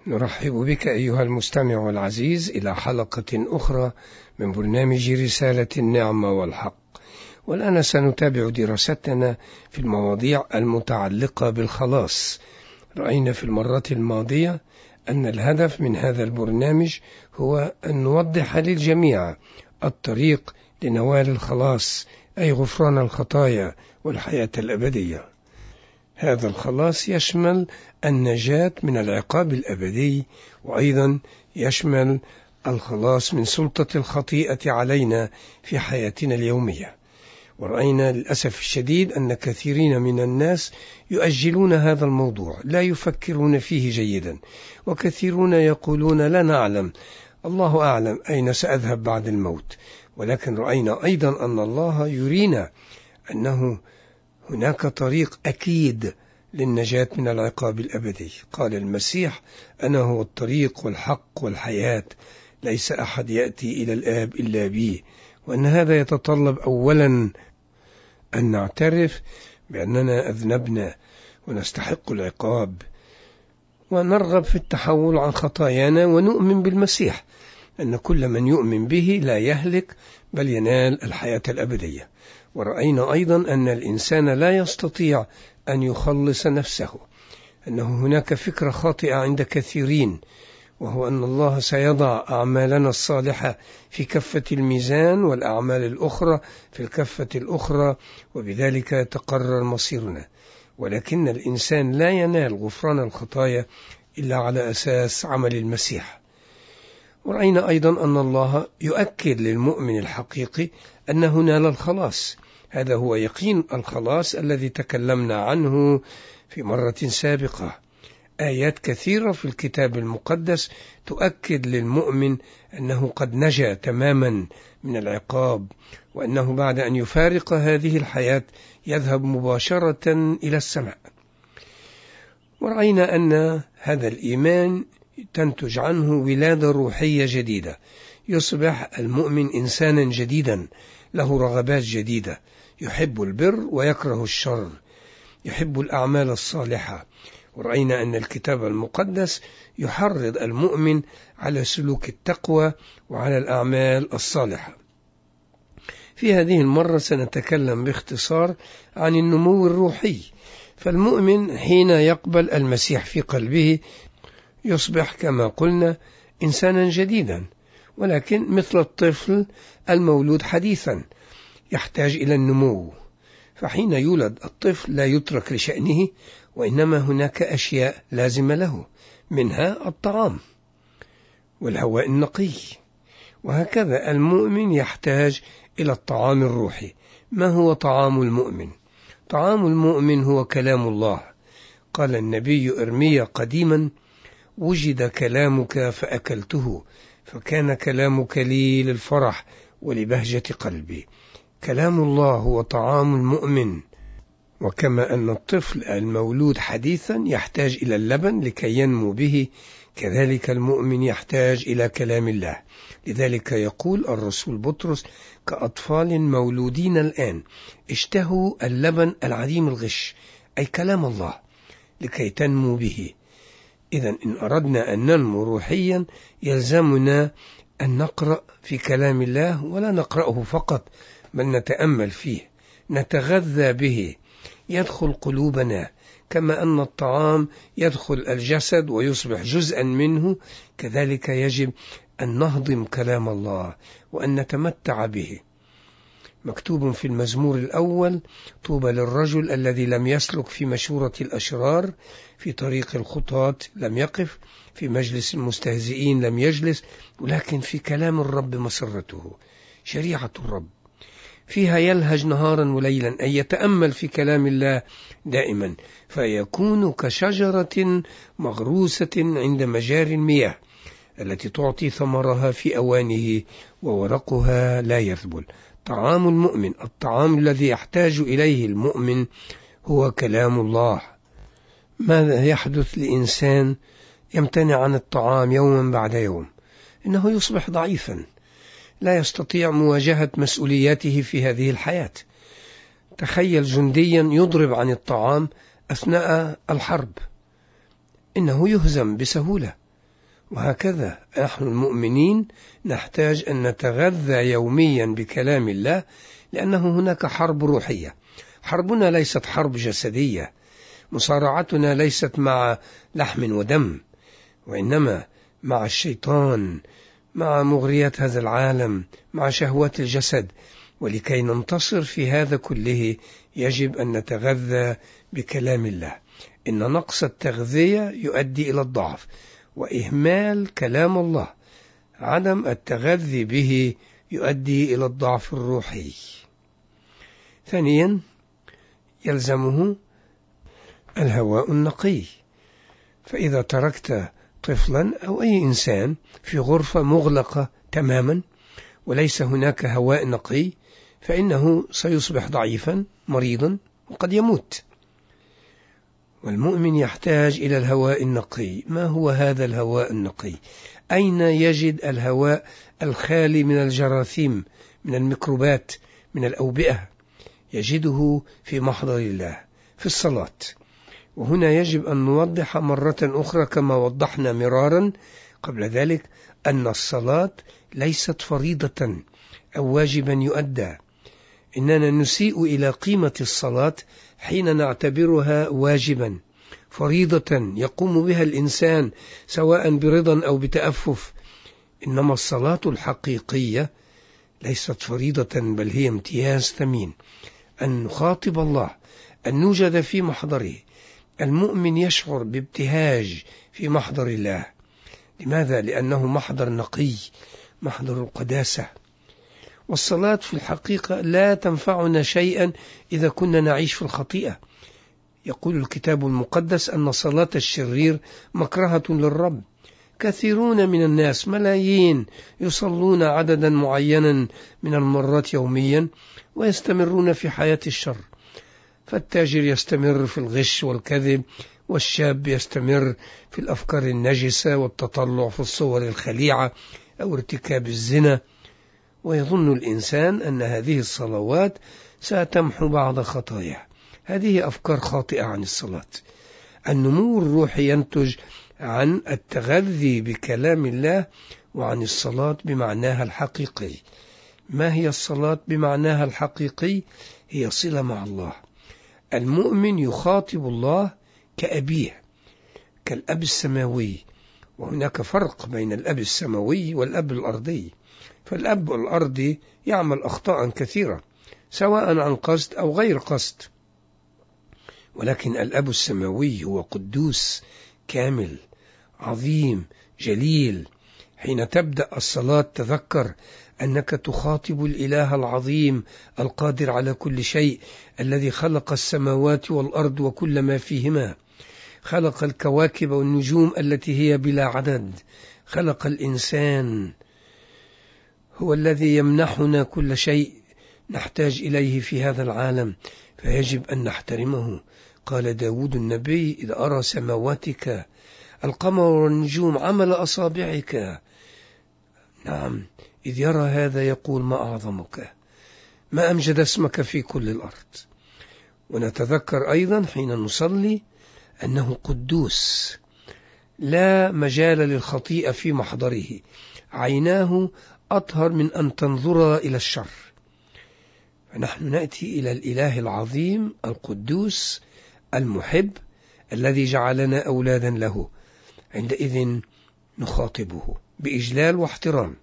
نرحب بك أيها المستمع العزيز إلى حلقة أخرى من برنامج رسالة النعمة والحق، والآن سنتابع دراستنا في المواضيع المتعلقة بالخلاص. رأينا في المرة الماضية أن الهدف من هذا البرنامج هو أن نوضح للجميع الطريق لنوال الخلاص، أي غفران الخطايا والحياة الأبدية. هذا الخلاص يشمل النجاة من العقاب الأبدي، وأيضا يشمل الخلاص من سلطة الخطيئة علينا في حياتنا اليومية. ورأينا للأسف الشديد أن كثيرين من الناس يؤجلون هذا الموضوع، لا يفكرون فيه جيدا، وكثيرون يقولون لا نعلم، الله أعلم أين سأذهب بعد الموت. ولكن رأينا أيضا أن الله يرينا أنه هناك طريق أكيد للنجاة من العقاب الأبدي. قال المسيح: أنا هو الطريق والحق والحياة، ليس أحد يأتي إلى الآب إلا بي. وأن هذا يتطلب أولا أن نعترف بأننا أذنبنا ونستحق العقاب، ونرغب في التحول عن خطايانا، ونؤمن بالمسيح أن كل من يؤمن به لا يهلك بل ينال الحياة الأبدية. ورأينا أيضا أن الإنسان لا يستطيع أن يخلص نفسه، أنه هناك فكرة خاطئة عند كثيرين، وهو أن الله سيضع أعمالنا الصالحة في كفة الميزان والأعمال الأخرى في الكفة الأخرى، وبذلك يتقرر مصيرنا. ولكن الإنسان لا ينال غفران الخطايا إلا على أساس عمل المسيح. ورأينا أيضا أن الله يؤكد للمؤمن الحقيقي أنه نال الخلاص. هذا هو يقين الخلاص الذي تكلمنا عنه في مرة سابقة. آيات كثيرة في الكتاب المقدس تؤكد للمؤمن أنه قد نجا تماما من العقاب، وأنه بعد أن يفارق هذه الحياة يذهب مباشرة إلى السماء. ورأينا أن هذا الإيمان تنتج عنه ولادة روحية جديدة، يصبح المؤمن إنسانا جديدا له رغبات جديدة، يحب البر ويكره الشر، يحب الأعمال الصالحة. ورأينا أن الكتاب المقدس يحرض المؤمن على سلوك التقوى وعلى الأعمال الصالحة. في هذه المرة سنتكلم باختصار عن النمو الروحي. فالمؤمن حين يقبل المسيح في قلبه يصبح كما قلنا إنسانا جديدا، ولكن مثل الطفل المولود حديثا يحتاج إلى النمو. فحين يولد الطفل لا يترك لشأنه، وإنما هناك أشياء لازمة له، منها الطعام والهواء النقي. وهكذا المؤمن يحتاج إلى الطعام الروحي. ما هو طعام المؤمن؟ طعام المؤمن هو كلام الله. قال النبي إرميا قديما: وجد كلامك فأكلته، فكان كلامك لي للفرح ولبهجة قلبي. كلام الله هو طعام المؤمن. وكما أن الطفل المولود حديثا يحتاج إلى اللبن لكي ينمو به، كذلك المؤمن يحتاج إلى كلام الله. لذلك يقول الرسول بطرس: كأطفال مولودين الآن اشتهوا اللبن العديم الغش، أي كلام الله، لكي تنمو به. إذن إن أردنا أن ننمو روحيا يلزمنا أن نقرأ في كلام الله، ولا نقرأه فقط بل نتأمل فيه، نتغذى به، يدخل قلوبنا كما أن الطعام يدخل الجسد ويصبح جزءا منه. كذلك يجب أن نهضم كلام الله وأن نتمتع به. مكتوب في المزمور الأول: طوبى للرجل الذي لم يسلك في مشورة الأشرار، في طريق الخطاة لم يقف، في مجلس المستهزئين لم يجلس، ولكن في كلام الرب مسرته. شريعة الرب فيها يلهج نهارا وليلا، أي يتأمل في كلام الله دائما، فيكون كشجرة مغروسة عند مجاري المياه التي تعطي ثمرها في أوانه وورقها لا يذبل. طعام المؤمن، الطعام الذي يحتاج إليه المؤمن هو كلام الله. ماذا يحدث لإنسان يمتنع عن الطعام يوما بعد يوم؟ إنه يصبح ضعيفا، لا يستطيع مواجهة مسؤولياته في هذه الحياة. تخيل جنديا يضرب عن الطعام أثناء الحرب، إنه يهزم بسهولة، وهكذا نحن المؤمنين نحتاج أن نتغذى يوميا بكلام الله، لأنه هناك حرب روحية. حربنا ليست حرب جسدية، مصارعتنا ليست مع لحم ودم، وإنما مع الشيطان، مع مغريات هذا العالم، مع شهوات الجسد. ولكي ننتصر في هذا كله يجب أن نتغذى بكلام الله. إن نقص التغذية يؤدي إلى الضعف، وإهمال كلام الله، عدم التغذي به، يؤدي إلى الضعف الروحي. ثانيا، يلزمه الهواء النقي. فإذا تركت طفلا أو أي إنسان في غرفة مغلقة تماما وليس هناك هواء نقي، فإنه سيصبح ضعيفا مريضا وقد يموت. والمؤمن يحتاج إلى الهواء النقي. ما هو هذا الهواء النقي؟ أين يجد الهواء الخالي من الجراثيم، من الميكروبات، من الأوبئة؟ يجده في محضر الله، في الصلاة. وهنا يجب أن نوضح مرة أخرى كما وضحنا مرارا قبل ذلك أن الصلاة ليست فريضة أو واجبا يؤدى. إننا نسيء إلى قيمة الصلاة حين نعتبرها واجبا، فريضة يقوم بها الإنسان سواء برضا أو بتأفف. إنما الصلاة الحقيقية ليست فريضة، بل هي امتياز ثمين، أن نخاطب الله، أن نوجد في محضره. المؤمن يشعر بابتهاج في محضر الله. لماذا؟ لأنه محضر نقي، محضر القداسة. والصلاة في الحقيقة لا تنفعنا شيئا إذا كنا نعيش في الخطيئة. يقول الكتاب المقدس أن صلاة الشرير مكرهة للرب. كثيرون من الناس، ملايين، يصلون عددا معينا من المرات يوميا ويستمرون في حياة الشر. فالتاجر يستمر في الغش والكذب، والشاب يستمر في الأفكار النجسة والتطلع في الصور الخليعة أو ارتكاب الزنا. ويظن الإنسان أن هذه الصلوات ستمحو بعض خطاياه. هذه أفكار خاطئة عن الصلاة. النمو الروحي ينتج عن التغذي بكلام الله وعن الصلاة بمعناها الحقيقي. ما هي الصلاة بمعناها الحقيقي؟ هي صلة مع الله. المؤمن يخاطب الله كأبيه، كالأب السماوي. وهناك فرق بين الأب السماوي والأب الأرضي. فالأب الأرضي يعمل أخطاء كثيرة سواء عن قصد أو غير قصد، ولكن الأب السماوي هو قدوس كامل عظيم جليل. حين تبدأ الصلاة تذكر أنك تخاطب الإله العظيم القادر على كل شيء، الذي خلق السماوات والأرض وكل ما فيهما، خلق الكواكب والنجوم التي هي بلا عدد، خلق الإنسان، هو الذي يمنحنا كل شيء نحتاج إليه في هذا العالم، فيجب أن نحترمه. قال داود النبي: إذا أرى سماواتك القمر والنجوم عمل أصابعك. نعم، إذ يرى هذا يقول: ما أعظمك، ما أمجد اسمك في كل الأرض. ونتذكر أيضا حين نصلي أنه قدوس، لا مجال للخطيئة في محضره، عيناه أطهر من أن تنظر إلى الشر. فنحن نأتي إلى الإله العظيم القدوس المحب الذي جعلنا أولادا له. عندئذ نخاطبه بإجلال واحترام،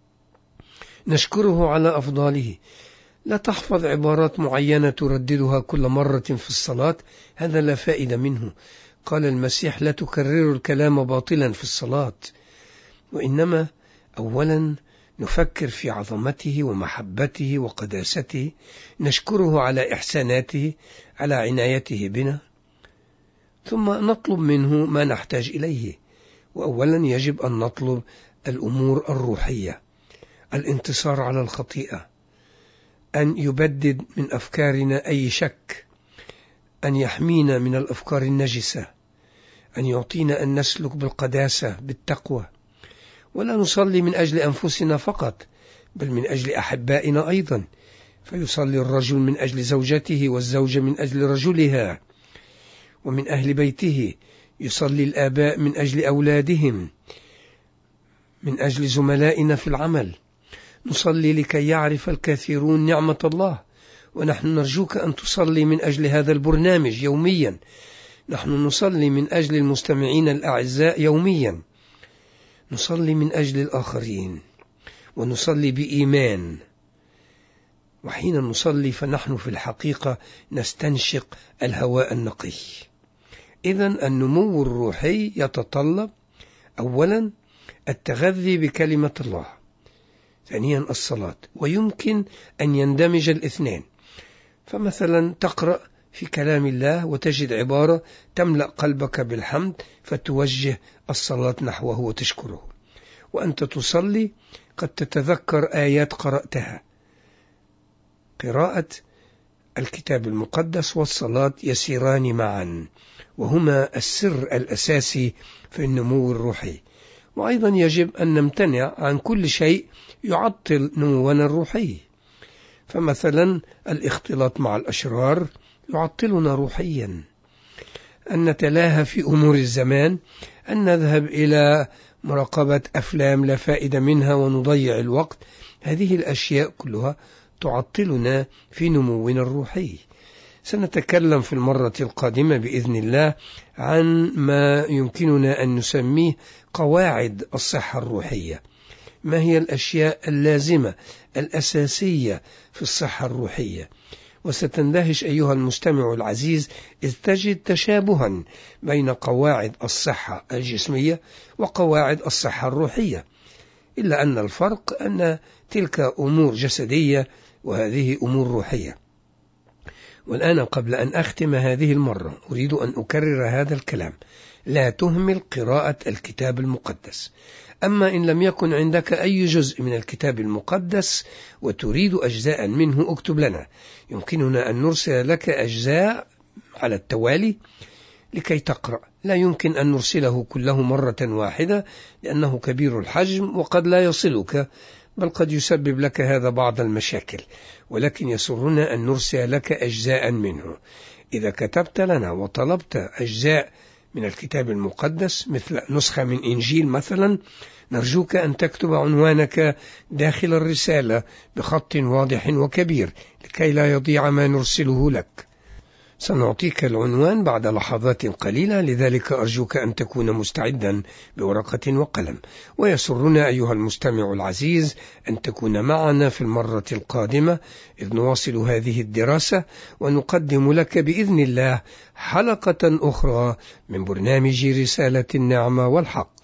نشكره على أفضاله. لا تحفظ عبارات معينة ترددها كل مرة في الصلاة، هذا لا فائدة منه. قال المسيح: لا تكرروا الكلام باطلا في الصلاة. وإنما أولا نفكر في عظمته ومحبته وقداسته، نشكره على إحساناته، على عنايته بنا، ثم نطلب منه ما نحتاج إليه. وأولا يجب أن نطلب الأمور الروحية: الانتصار على الخطيئة، أن يبدد من أفكارنا أي شك، أن يحمينا من الأفكار النجسة، أن يعطينا أن نسلك بالقداسة بالتقوى. ولا نصلي من أجل أنفسنا فقط، بل من أجل أحبائنا أيضا. فيصلي الرجل من أجل زوجته، والزوجة من أجل رجلها، ومن أهل بيته. يصلي الآباء من أجل أولادهم، من أجل زملائنا في العمل، نصلي لكي يعرف الكثيرون نعمة الله، ونحن نرجوك أن تصلي من أجل هذا البرنامج يوميا. نحن نصلي من أجل المستمعين الأعزاء يوميا، نصلي من أجل الآخرين، ونصلي بإيمان. وحين نصلي فنحن في الحقيقة نستنشق الهواء النقي. إذن النمو الروحي يتطلب أولا التغذي بكلمة الله، ثانيا الصلاة، ويمكن أن يندمج الاثنين. فمثلا تقرأ في كلام الله وتجد عبارة تملأ قلبك بالحمد فتوجه الصلاة نحوه وتشكره، وأنت تصلي قد تتذكر آيات قرأتها. قراءة الكتاب المقدس والصلاة يسيران معا، وهما السر الأساسي في النمو الروحي. وأيضا يجب أن نمتنع عن كل شيء يعطل نمونا الروحي، فمثلا الاختلاط مع الأشرار يعطلنا روحيا، أن نتلاهى في أمور الزمان، أن نذهب إلى مراقبة أفلام لا فائدة منها ونضيع الوقت. هذه الأشياء كلها تعطلنا في نمونا الروحي. سنتكلم في المرة القادمة بإذن الله عن ما يمكننا أن نسميه قواعد الصحة الروحية. ما هي الأشياء اللازمة الأساسية في الصحة الروحية؟ وستندهش أيها المستمع العزيز إذ تجد تشابها بين قواعد الصحة الجسمية وقواعد الصحة الروحية، إلا أن الفرق أن تلك أمور جسدية وهذه أمور روحية. والآن قبل أن أختم هذه المرة أريد أن أكرر هذا الكلام: لا تهمل قراءة الكتاب المقدس. أما إن لم يكن عندك أي جزء من الكتاب المقدس وتريد أجزاء منه اكتب لنا، يمكننا أن نرسل لك أجزاء على التوالي لكي تقرأ. لا يمكن أن نرسله كله مرة واحدة لأنه كبير الحجم وقد لا يصلك، بل قد يسبب لك هذا بعض المشاكل، ولكن يسرنا أن نرسل لك أجزاء منه. إذا كتبت لنا وطلبت أجزاء من الكتاب المقدس مثل نسخة من إنجيل مثلا، نرجوك أن تكتب عنوانك داخل الرسالة بخط واضح وكبير لكي لا يضيع ما نرسله لك. سنعطيك العنوان بعد لحظات قليلة، لذلك أرجوك أن تكون مستعدا بورقة وقلم. ويسرنا أيها المستمع العزيز أن تكون معنا في المرة القادمة إذ نواصل هذه الدراسة ونقدم لك بإذن الله حلقة أخرى من برنامج رسالة النعمة والحق.